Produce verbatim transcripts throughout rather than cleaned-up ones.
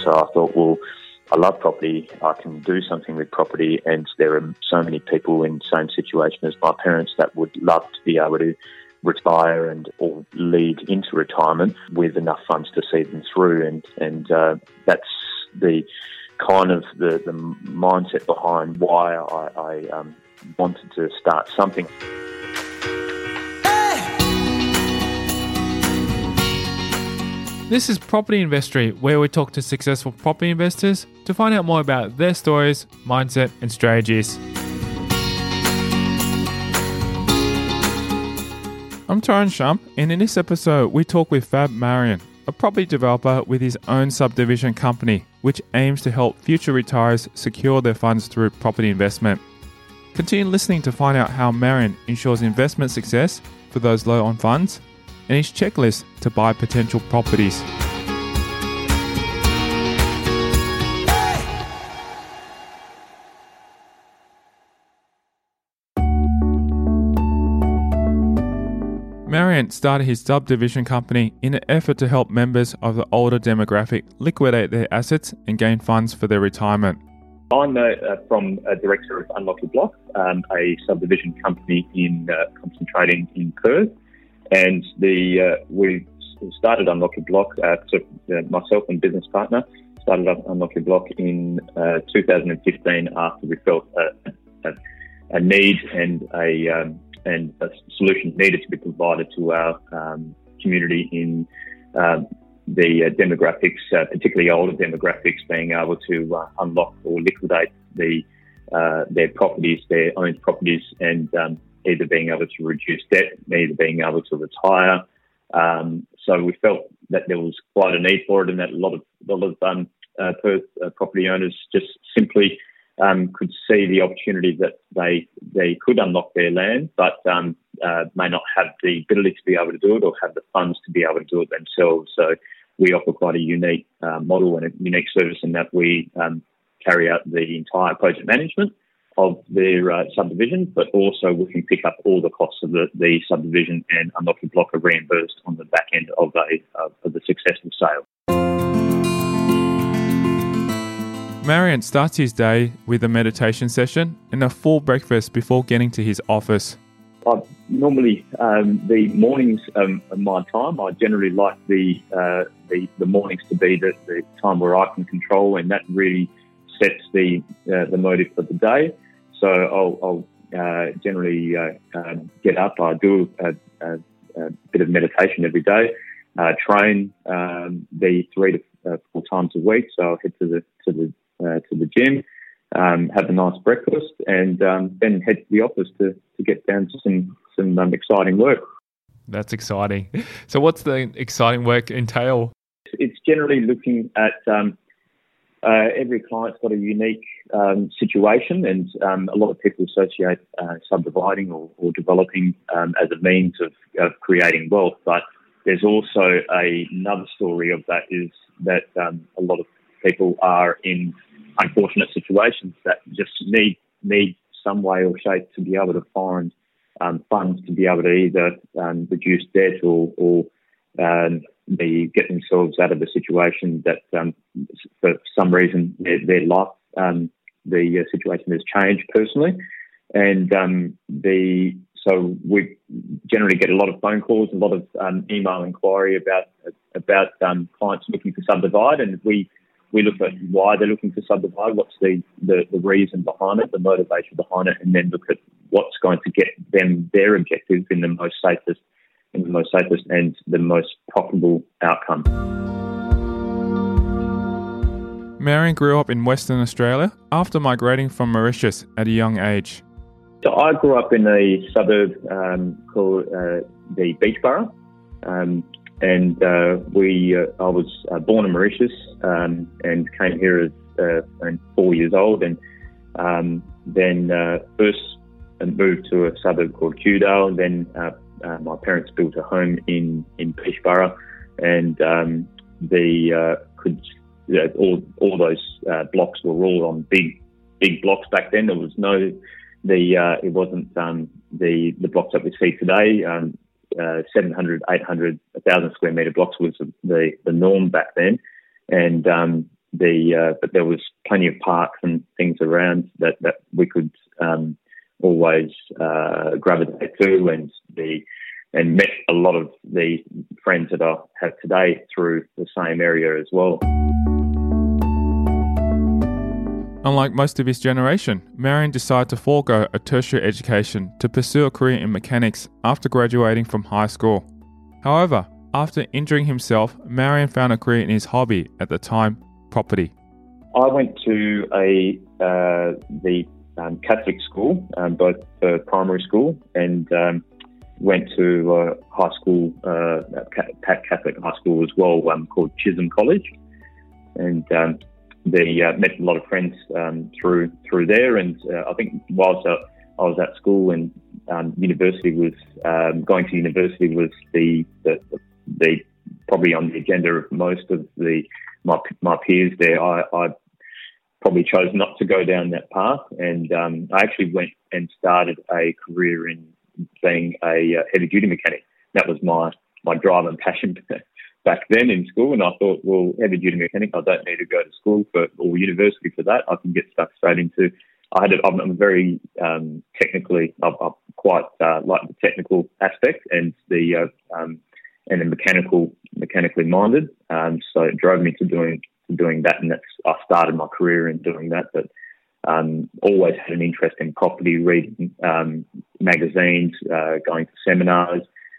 So I thought, well, I love property. I can do something with property, and there are so many people in the same situation as my parents that would love to be able to retire and or lead into retirement with enough funds to see them through. And and uh, that's the kind of the, the mindset behind why I, I um, wanted to start something. This is Property Investory, where we talk to successful property investors to find out more about their stories, mindset and strategies. I'm Tyrone Shump, and in this episode we talk with Fab Marion, a property developer with his own subdivision company, which aims to help future retirees secure their funds through property investment. Continue listening to find out how Marion ensures investment success for those low on funds, and his checklist to buy potential properties. Marion started his subdivision company in an effort to help members of the older demographic liquidate their assets and gain funds for their retirement. I'm uh, from a director of Unlock Your Block, um, a subdivision company in uh, concentrating in Perth. And the uh, we started Unlock Your Block, uh, so, uh, myself and business partner started up Unlock Your Block in uh, two thousand fifteen after we felt a, a, a need and a um, and a solution needed to be provided to our um, community in um, the uh, demographics, uh, particularly older demographics, being able to uh, unlock or liquidate the uh, their properties, their owned properties, and um, either being able to reduce debt, either being able to retire. Um, so we felt that there was quite a need for it, and that a lot of a lot of um, uh, Perth uh, property owners just simply um, could see the opportunity that they they could unlock their land, but um, uh, may not have the ability to be able to do it or have the funds to be able to do it themselves. So we offer quite a unique uh, model and a unique service in that we um, carry out the entire project management of their uh, subdivision, but also we can pick up all the costs of the, the subdivision, and Unlock Your Block are reimbursed on the back end of a of, of the successful sale. Marion starts his day with a meditation session and a full breakfast before getting to his office. I normally um, the mornings um, are my time. I generally like the uh, the, the mornings to be the, the time where I can control, and that really sets the uh, the motive for the day. So I'll, I'll uh, generally uh, uh, get up. I do a, a, a bit of meditation every day. Uh, train um, the three to uh, four times a week. So I'll head to the to the uh, to the gym, um, have a nice breakfast, and um, then head to the office to, to get down to some some um, exciting work. That's exciting. So what's the exciting work entail? It's generally looking at um, Uh, every client's got a unique um, situation, and um, a lot of people associate uh, subdividing or, or developing um, as a means of, of creating wealth. But there's also a, another story of that is that um, a lot of people are in unfortunate situations that just need need some way or shape to be able to find um, funds to be able to either um, reduce debt or, or um, they get themselves out of a situation that um, for some reason their, their life, um, the uh, situation has changed personally. And um, the so we generally get a lot of phone calls, a lot of um, email inquiry about about um, clients looking to subdivide, and we we look at why they're looking to subdivide, what's the, the, the reason behind it, the motivation behind it, and then look at what's going to get them their objectives in the most safest in the most safest and the most profitable outcome. Marion grew up in Western Australia after migrating from Mauritius at a young age. So I grew up in a suburb um, called uh, the Beachborough, um, and uh, we uh, I was uh, born in Mauritius um, and came here as uh, four years old, and um, then uh, first moved to a suburb called Kewdale, and then uh, Uh, my parents built a home in, in Beachborough, and um, the uh, could you know, all all those uh, blocks were all on big big blocks back then. There was no the uh, it wasn't um, the the blocks that we see today. Um, uh, seven hundred, eight hundred, one thousand square metre blocks was the the norm back then, and um, the uh, but there was plenty of parks and things around that, that we could um, always uh, gravitate to, and the and met a lot of the friends that I have today through the same area as well. Unlike most of his generation, Marion decided to forego a tertiary education to pursue a career in mechanics after graduating from high school. However, after injuring himself, Marion found a career in his hobby, at the time, property. I went to a uh, the um, Catholic school, um, both uh, primary school, and um, went to uh, high school, uh, Catholic high school as well, um, called Chisholm College, and um, they uh, met a lot of friends um, through through there. And uh, I think whilst uh, I was at school, and um, university was um, going to university was the, the the probably on the agenda of most of the my my peers there. I, I probably chose not to go down that path, and um, I actually went and started a career in being a uh, heavy duty mechanic. That was my my drive and passion back then in school, and I thought, well, heavy duty mechanic, I don't need to go to school for or university for that. I can get stuck straight into. I had. A, I'm, I'm very um, technically. I, I quite uh, like the technical aspect and the uh, um, and the mechanical mechanically minded. Um, so it drove me to doing to doing that, and that's I started my career in doing that. But um, always had an interest in property, reading um, magazines, uh, going to seminars,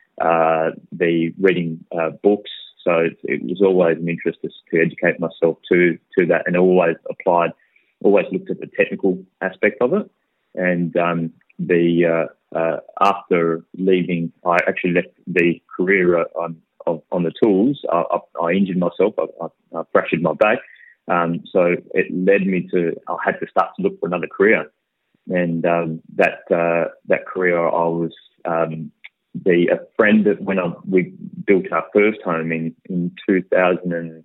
uh, the reading uh, books. So it, it was always an interest to, to educate myself to to that, and always applied, always looked at the technical aspect of it. And um, the uh, uh, after leaving, I actually left the career uh, on of, on the tools. I, I, I injured myself. I, I, I fractured my back, um, so it led me to. I had to start to look for another career, and um, that uh, that career I was. Um, The a friend that when I, we built our first home in in two thousand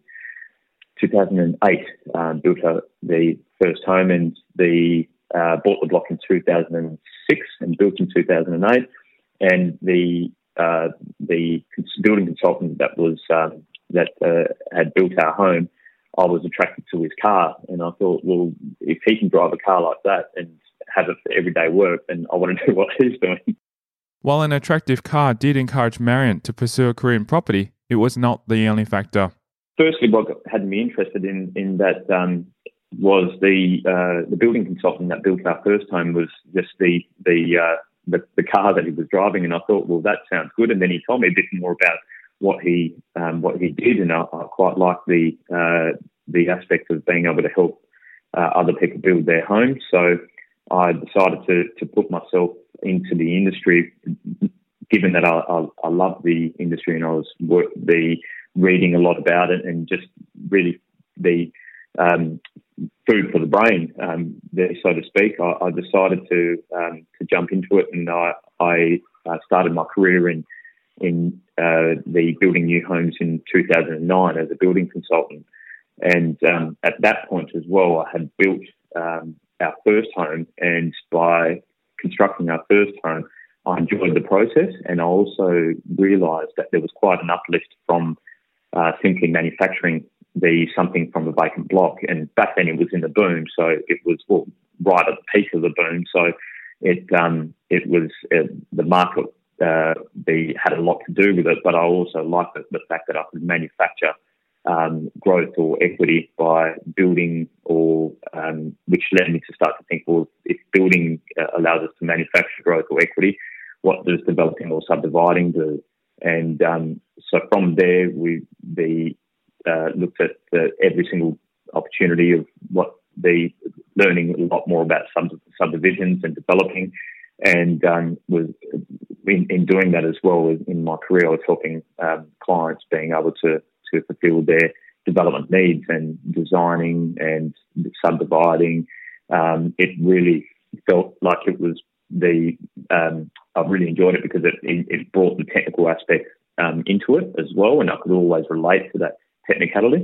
two thousand eight, uh, built our, the first home, and the uh, bought the block in two thousand six and built in two thousand eight. And the uh, the building consultant that was um, that uh, had built our home, I was attracted to his car, and I thought, well, if he can drive a car like that and have it for everyday work, then I want to do what he's doing. While an attractive car did encourage Marion to pursue a career in property, it was not the only factor. Firstly, what had me interested in in that um, was the uh, the building consultant that built our first home was just the the, uh, the the car that he was driving, and I thought, well, that sounds good. And then he told me a bit more about what he um, what he did, and I, I quite liked the uh, the aspect of being able to help uh, other people build their homes. So I decided to to put myself into the industry, given that I, I, I love the industry, and I was work, the reading a lot about it, and just really the um, food for the brain, um, there, so to speak. I, I decided to um, to jump into it, and I, I uh, started my career in in uh, the building new homes in two thousand nine as a building consultant. And um, at that point as well, I had built um, our first home, and by constructing our first home, I enjoyed the process, and I also realised that there was quite an uplift from uh, simply manufacturing the something from a vacant block. And back then it was in the boom, so it was well, right at the peak of the boom. So it um, it was uh, the market uh, the had a lot to do with it, but I also liked the, the fact that I could manufacture Um, growth or equity by building, or um, which led me to start to think, well, if building uh, allows us to manufacture growth or equity, what does developing or subdividing do? And um, so from there, we the uh, looked at the, every single opportunity of what the learning a lot more about sub- subdivisions and developing, and um, was in, in doing that as well in my career, I was helping um, clients being able to to fulfill their development needs and designing and subdividing. Um, it really felt like it was the, um, I really enjoyed it because it, it brought the technical aspect um, into it as well, and I could always relate to that technicality.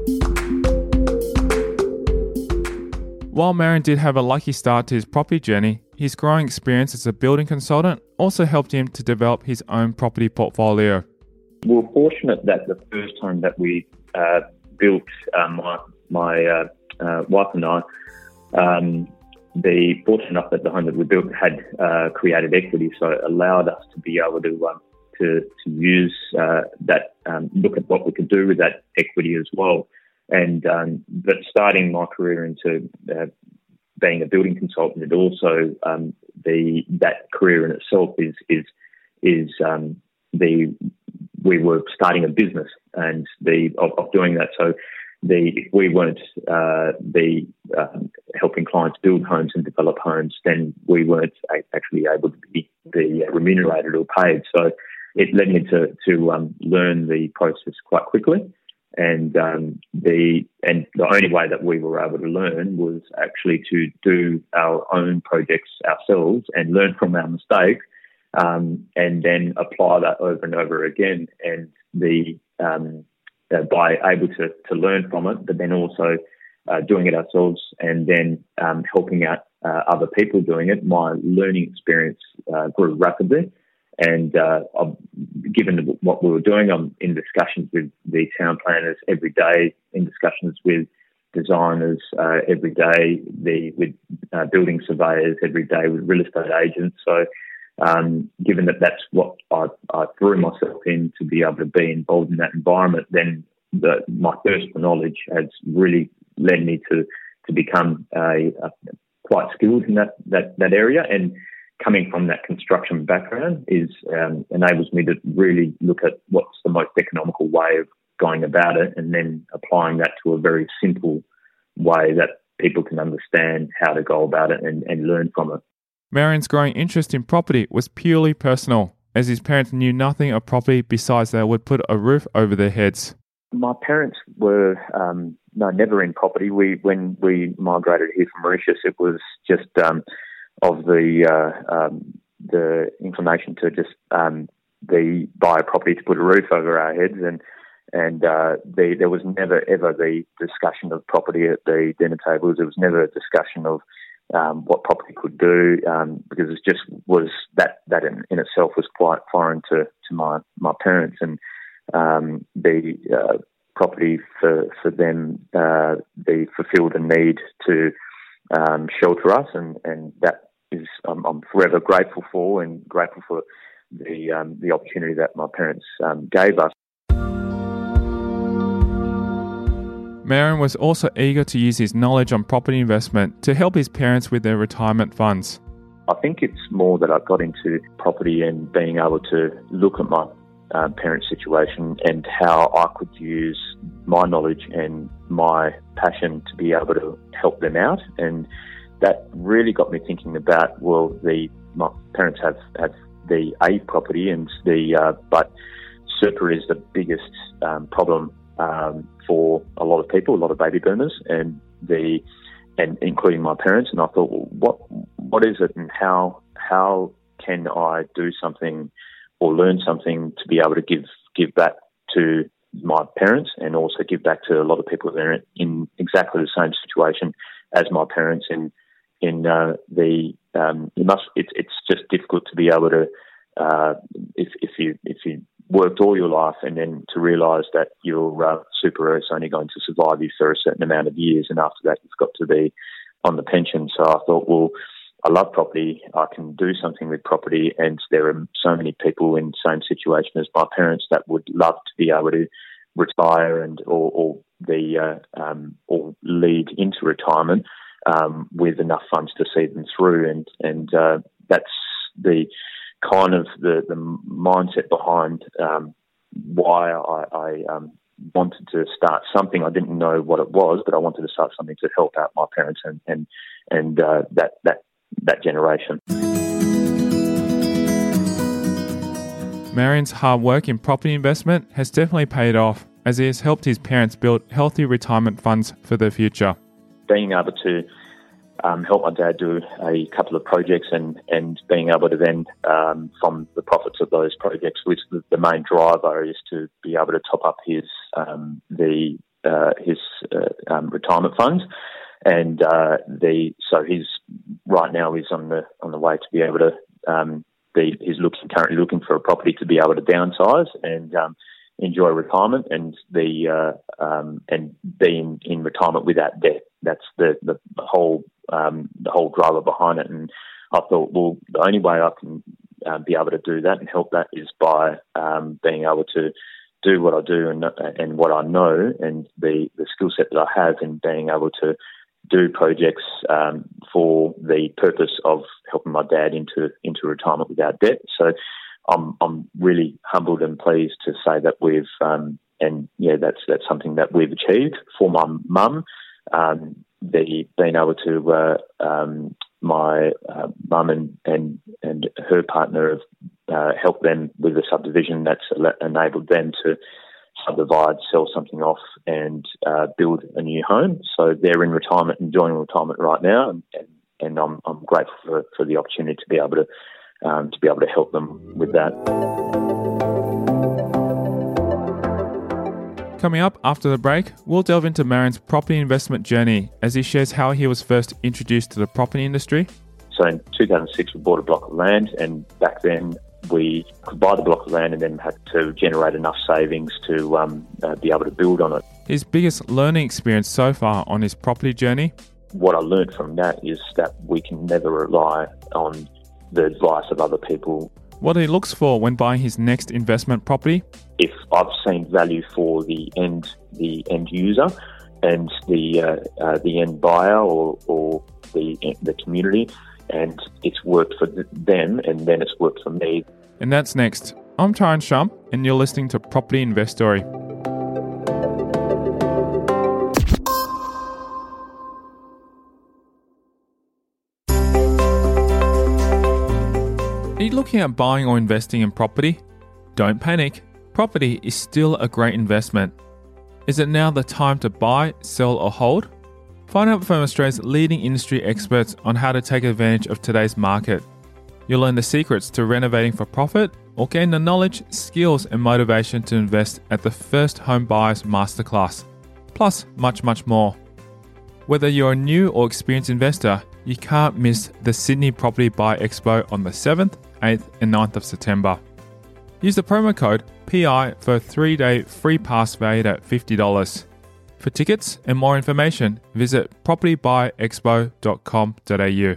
While Marion did have a lucky start to his property journey, his growing experience as a building consultant also helped him to develop his own property portfolio. We were fortunate that the first home that we uh, built, um, my, my uh, uh, wife and I, um, the fortunate enough that the home that we built had uh, created equity, so it allowed us to be able to um, to, to use uh, that, um, look at what we could do with that equity as well. And um, but starting my career into uh, being a building consultant, it also um, the that career in itself is is is um, the we were starting a business and the of, of doing that. So the if we weren't uh, the um, helping clients build homes and develop homes, then we weren't actually able to be, be remunerated or paid. So it led me to to um, learn the process quite quickly. And um, the and the only way that we were able to learn was actually to do our own projects ourselves and learn from our mistakes, um, and then apply that over and over again. And the um, uh, by able to to learn from it, but then also uh, doing it ourselves, and then um, helping out uh, other people doing it, my learning experience uh, grew rapidly. And uh, given what we were doing, I'm in discussions with the town planners every day, in discussions with designers uh, every day, the with uh, building surveyors every day, with real estate agents. So um, given that that's what I, I threw myself in to be able to be involved in that environment, then the, my thirst for knowledge has really led me to to become a, a quite skilled in that, that, that area. And coming from that construction background is um, enables me to really look at what's the most economical way of going about it, and then applying that to a very simple way that people can understand how to go about it and, and learn from it. Marion's growing interest in property was purely personal, as his parents knew nothing of property besides they would put a roof over their heads. My parents were um, no never in property. We when we migrated here from Mauritius, it was just um, of the uh, um, the inclination to just um, the buy a property to put a roof over our heads, and and uh, the, there was never ever the discussion of property at the dinner tables. There was never a discussion of um, what property could do, um, because it just was that that in, in itself was quite foreign to, to my my parents, and um, the uh, property for for them uh, they fulfilled a need to Um, shelter us, and, and that is um, I'm forever grateful for, and grateful for the um, the opportunity that my parents um, gave us. Marion was also eager to use his knowledge on property investment to help his parents with their retirement funds. I think it's more that I got into property and being able to look at my uh, parents' situation and how I could use my knowledge and my passion to be able to help them out. And that really got me thinking about, well, the my parents have, have the A property, and the uh, but super is the biggest um, problem um, for a lot of people, a lot of baby boomers, and the and including my parents. And I thought, well, what what is it, and how how can I do something or learn something to be able to give give back to my parents, and also give back to a lot of people that are in exactly the same situation as my parents. And in uh, the um, you must it's it's just difficult to be able to uh, if if you if you worked all your life and then to realise that your uh, super is only going to survive you for a certain amount of years, and after that you've got to be on the pension. So I thought, well, I love property. I can do something with property, and there are so many people in the same situation as my parents that would love to be able to retire and or, or the uh, um, or lead into retirement um, with enough funds to see them through. And and uh, that's the kind of the, the mindset behind um, why I, I um, wanted to start something. I didn't know what it was, but I wanted to start something to help out my parents and and and uh, that that. that generation. Marion's hard work in property investment has definitely paid off, as he has helped his parents build healthy retirement funds for their future. Being able to um, help my dad do a couple of projects, and, and being able to then, um, from the profits of those projects, which the, the main driver is to be able to top up his um, the uh, his uh, um, retirement funds. And uh, the so he's right now he's on the on the way to be able to um, be he's looking currently looking for a property to be able to downsize, and um, enjoy retirement and the uh, um, and be in, in retirement without debt. That's the the whole um, the whole driver behind it. And I thought, well, the only way I can uh, be able to do that and help that is by um, being able to do what I do and and what I know and the, the skill set that I have, and being able to do projects um, for the purpose of helping my dad into into retirement without debt. So I'm I'm really humbled and pleased to say that we've um, and yeah that's that's something that we've achieved for my mum. Um, the being able to uh, um, my uh, mum and, and and her partner have uh, helped them with the subdivision that's enabled them to subdivide, sell something off, and uh, build a new home. So they're in retirement, enjoying retirement right now, and, and, and I'm I'm grateful for, for the opportunity to be able to um, to be able to help them with that. Coming up after the break, we'll delve into Marion's property investment journey as he shares how he was first introduced to the property industry. So in two thousand six, we bought a block of land, and back then we could buy the block of land and then had to generate enough savings to um, uh, be able to build on it. His biggest learning experience so far on his property journey? What I learned from that is that we can never rely on the advice of other people. What he looks for when buying his next investment property? If I've seen value for the end the end user and the uh, uh, the end buyer or, or the the community, and it's worked for them, and then it's worked for me. And that's next. I'm Tyrone Shum, and you're listening to Property Investory. Are you looking at buying or investing in property? Don't panic. Property is still a great investment. Is it now the time to buy, sell, or hold? Find out from Australia's leading industry experts on how to take advantage of today's market. You'll learn the secrets to renovating for profit, or gain the knowledge, skills, and motivation to invest at the First Home Buyers Masterclass. Plus, much, much more. Whether you're a new or experienced investor, you can't miss the Sydney Property Buy Expo on the seventh, eighth, and ninth of September. Use the promo code P I for a three-day free pass valued at fifty dollars. For tickets and more information, visit property buy expo dot com dot a u.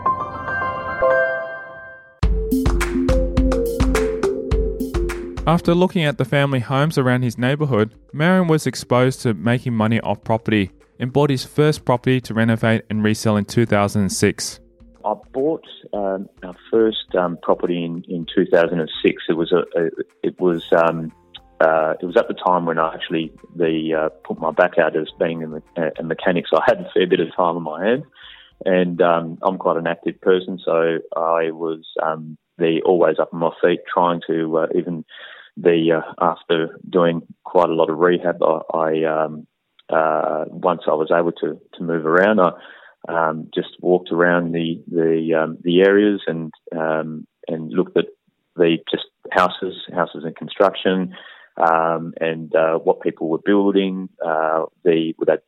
After looking at the family homes around his neighbourhood, Marion was exposed to making money off property and bought his first property to renovate and resell in two thousand six. I bought um, our first um, property in, in two thousand six. It was a, a it was um, uh, it was at the time when I actually the uh, put my back out as being a, me- a mechanic. So I had a fair bit of time on my hands, and um, I'm quite an active person. So I was um, the always up on my feet, trying to uh, even the uh, after doing quite a lot of rehab. I, I um, uh, once I was able to to move around, I Um, just walked around the the um, the areas and um, and looked at the just houses, houses in construction, um, and uh, what people were building. Uh, the that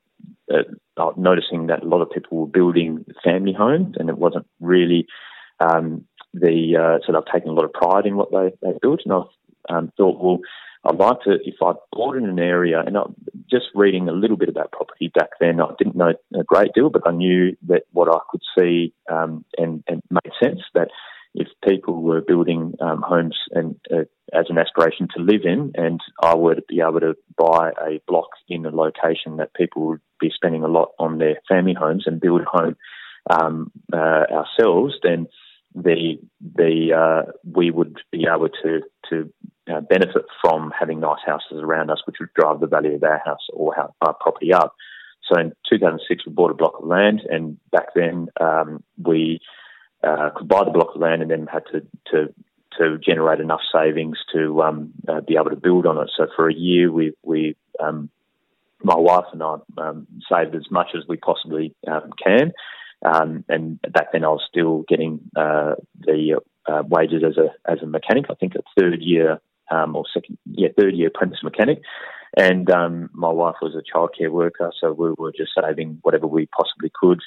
uh, noticing that a lot of people were building family homes, and it wasn't really um, the uh, so they've taken a lot of pride in what they they built, and I um, thought, well, I'd like to, if I bought in an area, and I, just reading a little bit about property back then, I didn't know a great deal, but I knew that what I could see um, and, and made sense, that if people were building um, homes and uh, as an aspiration to live in, and I were to be able to buy a block in a location that people would be spending a lot on their family homes and build a home um, uh, ourselves, then the the uh, we would be able to to uh, benefit from having nice houses around us, which would drive the value of our house or our, our property up. So in two thousand six, we bought a block of land, and back then um, we uh, could buy the block of land and then had to to, to generate enough savings to um, uh, be able to build on it. So for a year, we we um, my wife and I um, saved as much as we possibly um, can. Um, and back then I was still getting uh, the uh, wages as a as a mechanic. I think a third year um, or second, yeah, third year apprentice mechanic. And um, my wife was a childcare worker, so we were just saving whatever we possibly could.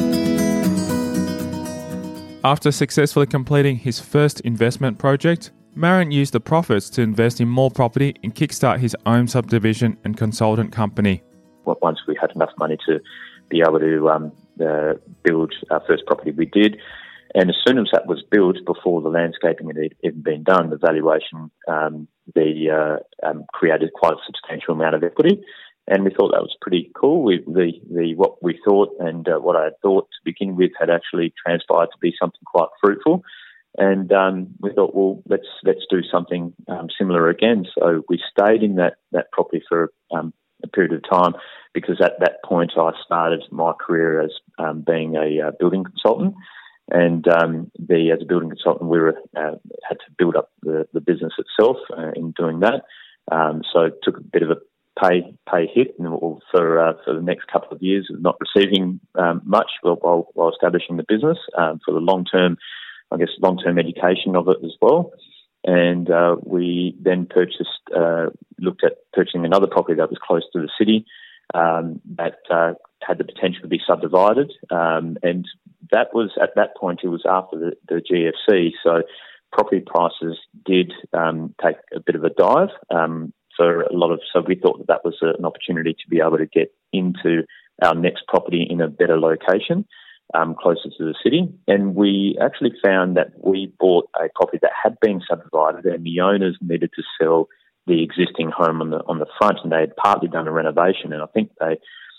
After successfully completing his first investment project, Marion used the profits to invest in more property and kickstart his own subdivision and consultant company. Once we had enough money to be able to um, uh, build our first property, we did. And as soon as that was built, before the landscaping had even been done, the valuation um, the uh, um, created quite a substantial amount of equity. And we thought that was pretty cool. We, the, the what we thought and uh, what I had thought to begin with had actually transpired to be something quite fruitful. And um, we thought, well, let's let's do something um, similar again. So we stayed in that, that property for um, a period of time, because at that point I started my career as um, being a uh, building consultant. And um, the, as a building consultant, we were, uh, had to build up the, the business itself uh, in doing that. Um, so it took a bit of a pay pay hit and for uh, for the next couple of years of not receiving um, much while, while, while establishing the business um, for the long term, I guess, long term education of it as well. And uh, we then purchased, uh, looked at purchasing another property that was close to the city um, that uh, had the potential to be subdivided. Um, and that was, at that point, it was after the, the G F C. So property prices did um, take a bit of a dive um, for a lot of, so we thought that that was an opportunity to be able to get into our next property in a better location. Um, closer to the city, and we actually found that we bought a property that had been subdivided, and the owners needed to sell the existing home on the on the front, and they had partly done a renovation, and I think they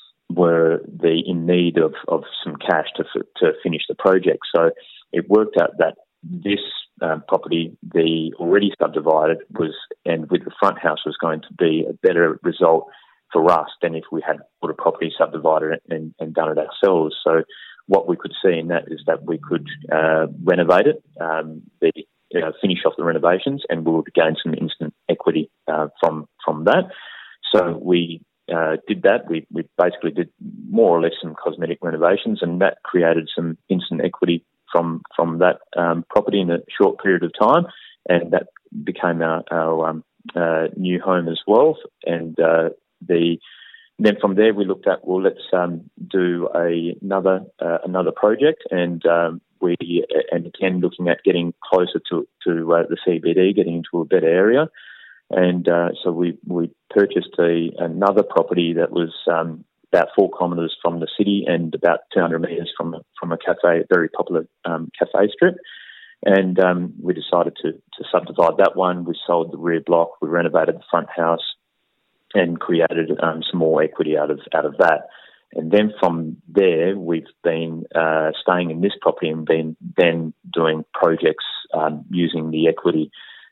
were the in need of, of some cash to to finish the project. So it worked out that this um, property, the already subdivided, was, and with the front house, was going to be a better result for us than if we had put a property subdivided and, and done it ourselves. So what we could see in that is that we could uh, renovate it, um, the, you know, finish off the renovations, and we would gain some instant equity uh, from from that. So we uh, did that. We, we basically did more or less some cosmetic renovations, and that created some instant equity from from that um, property in a short period of time, and that became our, our um, uh, new home as well. And uh, the Then from there we looked at, well, let's um, do a, another uh, another project, and um, we and again looking at getting closer to to uh, the C B D, getting into a better area, and uh, so we we purchased a another property that was um, about four kilometres from the city and about two hundred metres from from a cafe, a very popular um, cafe strip, and um, we decided to to subdivide that one. We sold the rear block, we renovated the front house, and created um, some more equity out of out of that. And then from there, we've been uh, staying in this property and been then doing projects um, using the equity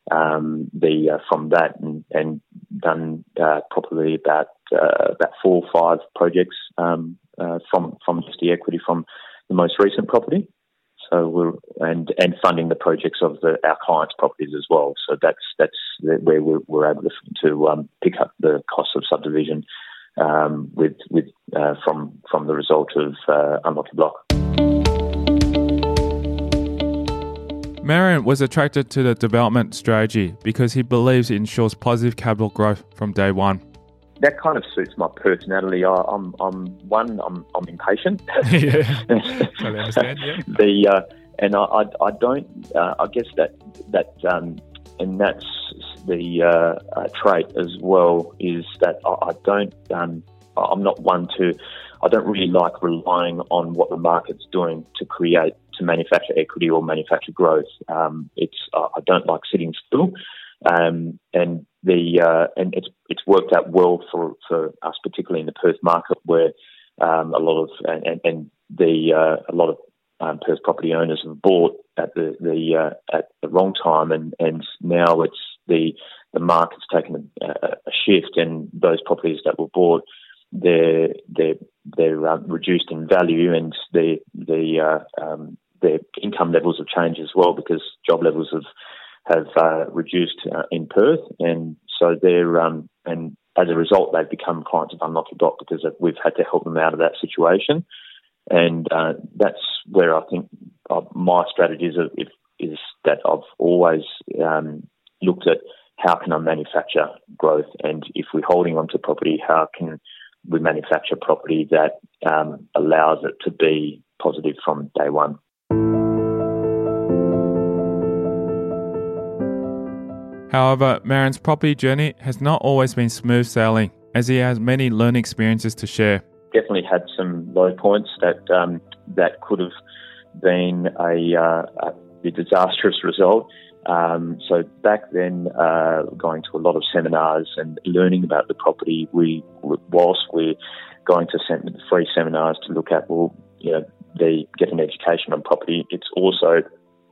um, the uh, from that, and, and done uh, probably about uh, about four or five projects um, uh, from from just the equity from the most recent property. So we're and and funding the projects of the, our clients' properties as well. So that's that's where we're, we're able to, to um, pick up the cost of subdivision um, with with uh, from from the result of uh, Unlock Your Block. Marion was attracted to the development strategy because he believes it ensures positive capital growth from day one. That kind of suits my personality. I, I'm, I'm one. I'm, I'm impatient. Yeah, I understand. Yeah. the uh, and I, I, I don't. Uh, I guess that that um, and that's the uh, uh, trait as well. Is that I, I don't. Um, I'm not one to. I don't really like relying on what the market's doing to create to manufacture equity or manufacture growth. Um, it's uh, I don't like sitting still. Um, and the uh, and it's it's worked out well for, for us, particularly in the Perth market, where um, a lot of and, and the uh, a lot of um, Perth property owners have bought at the the uh, at the wrong time, and, and now it's the the market's taken a, a shift, and those properties that were bought, they're they're they're uh, reduced in value, and the the uh, um, their income levels have changed as well, because job levels have have uh, reduced uh, in Perth, and so they're um, and as a result they've become clients of Unlock Your Block, because we've had to help them out of that situation, and uh, that's where I think uh, my strategy is, is, is that I've always um, looked at how can I manufacture growth, and if we're holding on to property, how can we manufacture property that um, allows it to be positive from day one. However, Marian's property journey has not always been smooth sailing, as he has many learning experiences to share. Definitely had some low points that um, that could have been a, uh, a disastrous result. Um, so back then, uh, going to a lot of seminars and learning about the property, we whilst we're going to sem- free seminars to look at, well, you know, they get an education on property. It's also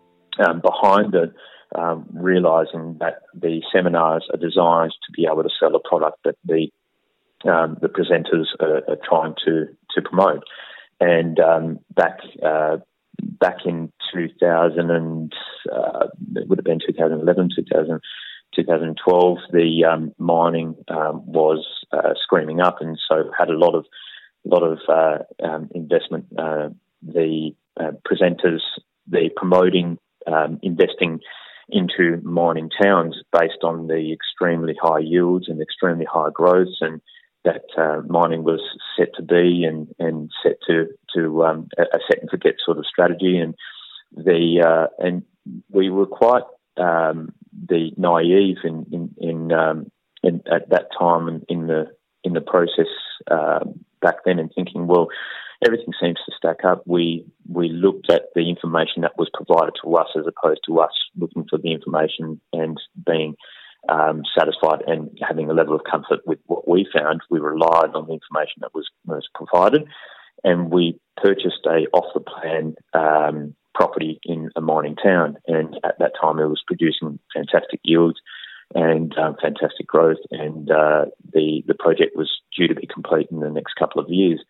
um, behind it, um, realising that the seminars are designed to be able to sell a product that the um, the presenters are, are trying to to promote. And um, back uh, back in two thousand and uh, it would have been two thousand eleven, two thousand, two thousand twelve, the um, mining um, was uh, screaming up, and so had a lot of lot of uh, um, investment. Uh, the uh, presenters, the promoting, um, investing into mining towns based on the extremely high yields and extremely high growths, and that uh, mining was set to be and, and set to to um, a, a set and forget sort of strategy, and the uh, and we were quite um, the naive in in, in, um, in at that time in, in the in the process uh, back then, and thinking, well, everything seems to stack up. We we looked at the information that was provided to us as opposed to us looking for the information and being um, satisfied and having a level of comfort with what we found. We relied on the information that was, was provided, and we purchased a off-the-plan um, property in a mining town. And at that time, it was producing fantastic yields and um, fantastic growth, and uh, the the project was due to be complete in the next couple of years.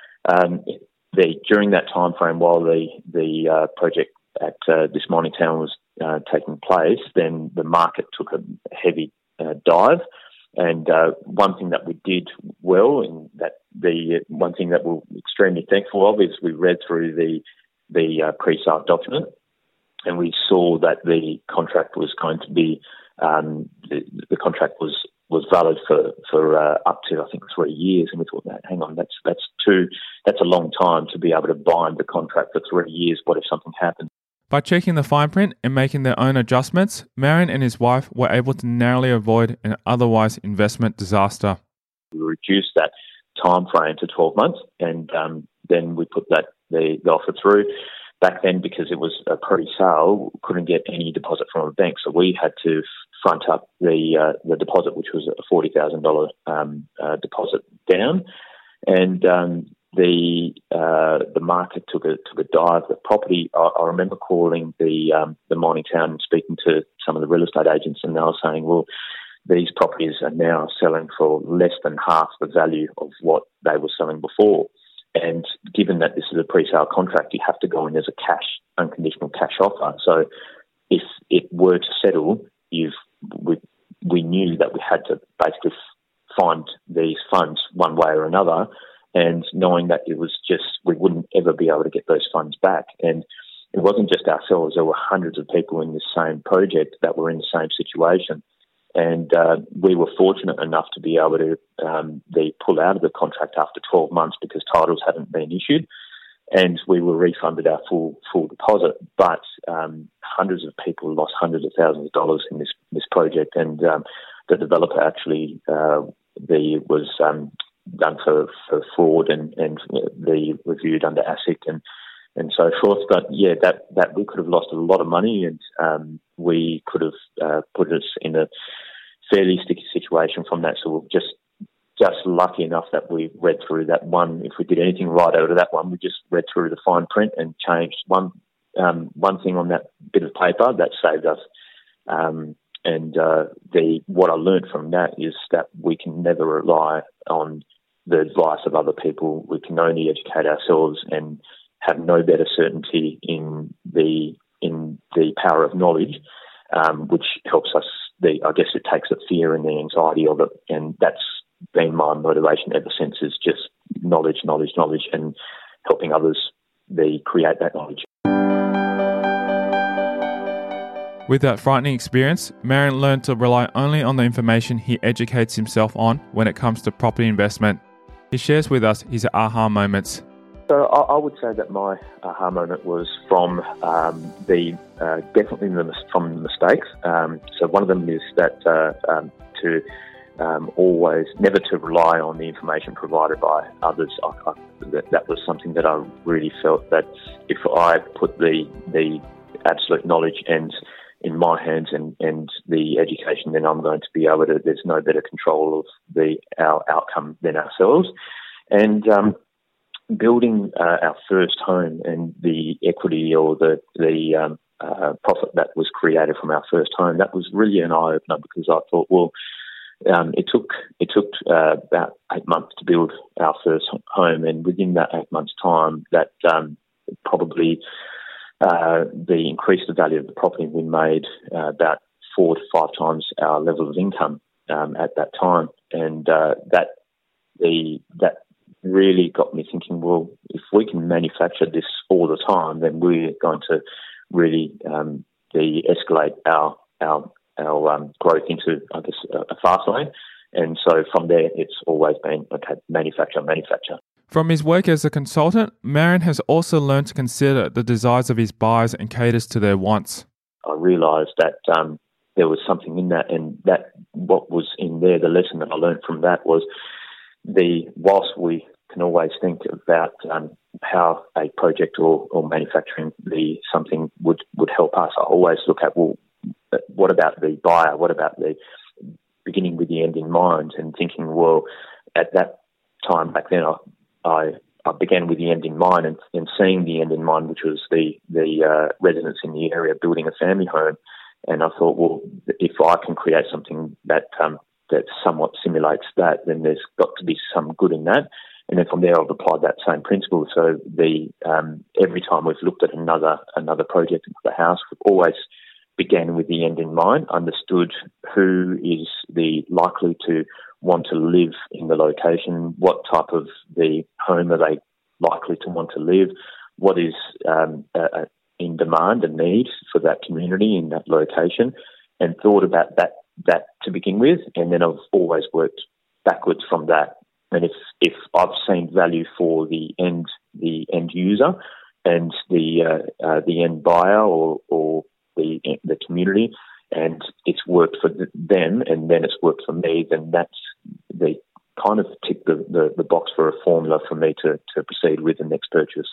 Um, the, during that time frame, while the the uh, project at uh, this mining town was uh, taking place, then the market took a heavy uh, dive. And uh, one thing that we did well, and that the one thing that we're extremely thankful of, is we read through the the uh, pre-sale document, and we saw that the contract was going to be um, the, the contract was. was valid for for uh, up to I think three years, and we thought, no, hang on, that's that's too that's a long time to be able to bind the contract for three years. What if something happened? By checking the fine print and making their own adjustments, Marian and his wife were able to narrowly avoid an otherwise investment disaster. We reduced that time frame to twelve months, and um, then we put that the, the offer through. Back then, because it was a pre-sale, couldn't get any deposit from a bank, so we had to front up the uh, the deposit, which was a forty thousand dollars um, uh, deposit down, and um, the uh, the market took a took a dive. The property, I, I remember calling the um, the mining town and speaking to some of the real estate agents, and they were saying, well, these properties are now selling for less than half the value of what they were selling before. And given that this is a pre-sale contract, you have to go in as a cash, unconditional cash offer. So if it were to settle, you've we, we knew that we had to basically find these funds one way or another, and knowing that it was just, we wouldn't ever be able to get those funds back. And it wasn't just ourselves, there were hundreds of people in the same project that were in the same situation. And uh, we were fortunate enough to be able to um, they pull out of the contract after twelve months because titles hadn't been issued, and we were refunded our full full deposit. But um, hundreds of people lost hundreds of thousands of dollars in this this project, and um, the developer actually uh, the was um, done for, for fraud and and the reviewed under ASIC and and so forth. But yeah, that that we could have lost a lot of money, and um, we could have uh, put us in a fairly sticky situation from that. So we're just just lucky enough that we read through that one. If we did anything right out of that one, we just read through the fine print and changed one um, one thing on that bit of paper that saved us. Um, and uh, the what I learned from that is that we can never rely on the advice of other people. We can only educate ourselves and have no better certainty in the in the power of knowledge, um, which helps us. The, I guess it takes the fear and the anxiety of it, and that's been my motivation ever since, is just knowledge, knowledge, knowledge, and helping others they create that knowledge. With that frightening experience, Marian learned to rely only on the information he educates himself on when it comes to property investment. He shares with us his aha moments. So I, I would say that my aha moment was from um, the uh, definitely the, from the mistakes. Um, so one of them is that uh, um, to um, always never to rely on the information provided by others. I, I, that, that was something that I really felt that if I put the the absolute knowledge and in my hands and, and the education, then I'm going to be able to. There's no better control of the our outcome than ourselves, and um, building uh, our first home and the equity or the the um, uh, profit that was created from our first home, that was really an eye opener, because I thought, well, um, it took it took uh, about eight months to build our first home, and within that eight months' time, that um, probably uh, the increased the value of the property. We made uh, about four to five times our level of income um, at that time, and uh, that the that. really got me thinking, well, if we can manufacture this all the time, then we're going to really um, de-escalate our our our um, growth into, I guess, a fast lane. And so from there, it's always been, okay, manufacture, manufacture. From his work as a consultant, Marion has also learned to consider the desires of his buyers and caters to their wants. I realised that um, there was something in that, and that what was in there, the lesson that I learned from that was the, whilst we can always think about um, how a project or, or manufacturing the something would, would help us, I always look at, well, what about the buyer? What about the beginning with the end in mind? And thinking, well, at that time back then, I I, I began with the end in mind, and, and seeing the end in mind, which was the the uh, residents in the area building a family home. And I thought, well, if I can create something that um, that somewhat simulates that, then there's got to be some good in that. And then from there, I've applied that same principle. So the um, every time we've looked at another another project, another house, we've always began with the end in mind, understood who is the likely to want to live in the location, what type of the home are they likely to want to live, what is um, uh, in demand and need for that community in that location, and thought about that that to begin with. And then I've always worked backwards from that. And if if I've seen value for the end the end user and the uh, uh, the end buyer or or the the community, and it's worked for them, and then it's worked for me, then that's the kind of tick the, the, the box for a formula for me to, to proceed with the next purchase.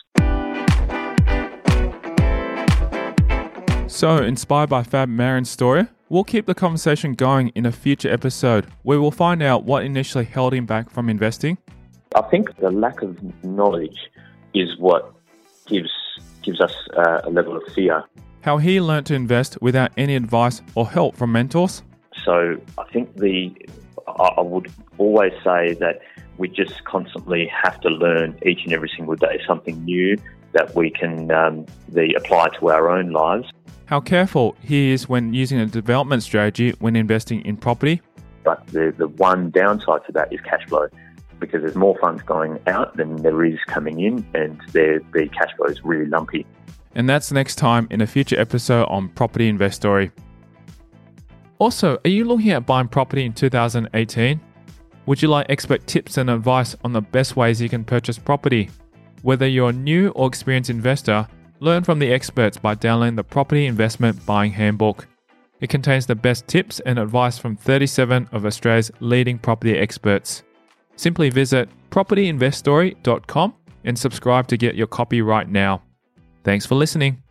So, inspired by Fab Marion's story, we'll keep the conversation going in a future episode where we'll find out what initially held him back from investing. I think the lack of knowledge is what gives gives us uh, a level of fear. How he learnt to invest without any advice or help from mentors. So I think the I would always say that we just constantly have to learn each and every single day something new that we can um, the apply to our own lives. How careful he is when using a development strategy when investing in property. But the, the one downside to that is cash flow, because there's more funds going out than there is coming in, and the, the cash flow is really lumpy. And that's next time in a future episode on Property Investory. Also, are you looking at buying property in two thousand eighteen? Would you like expert tips and advice on the best ways you can purchase property? Whether you're a new or experienced investor, learn from the experts by downloading the Property Investment Buying Handbook. It contains the best tips and advice from thirty-seven of Australia's leading property experts. Simply visit property investory dot com and subscribe to get your copy right now. Thanks for listening.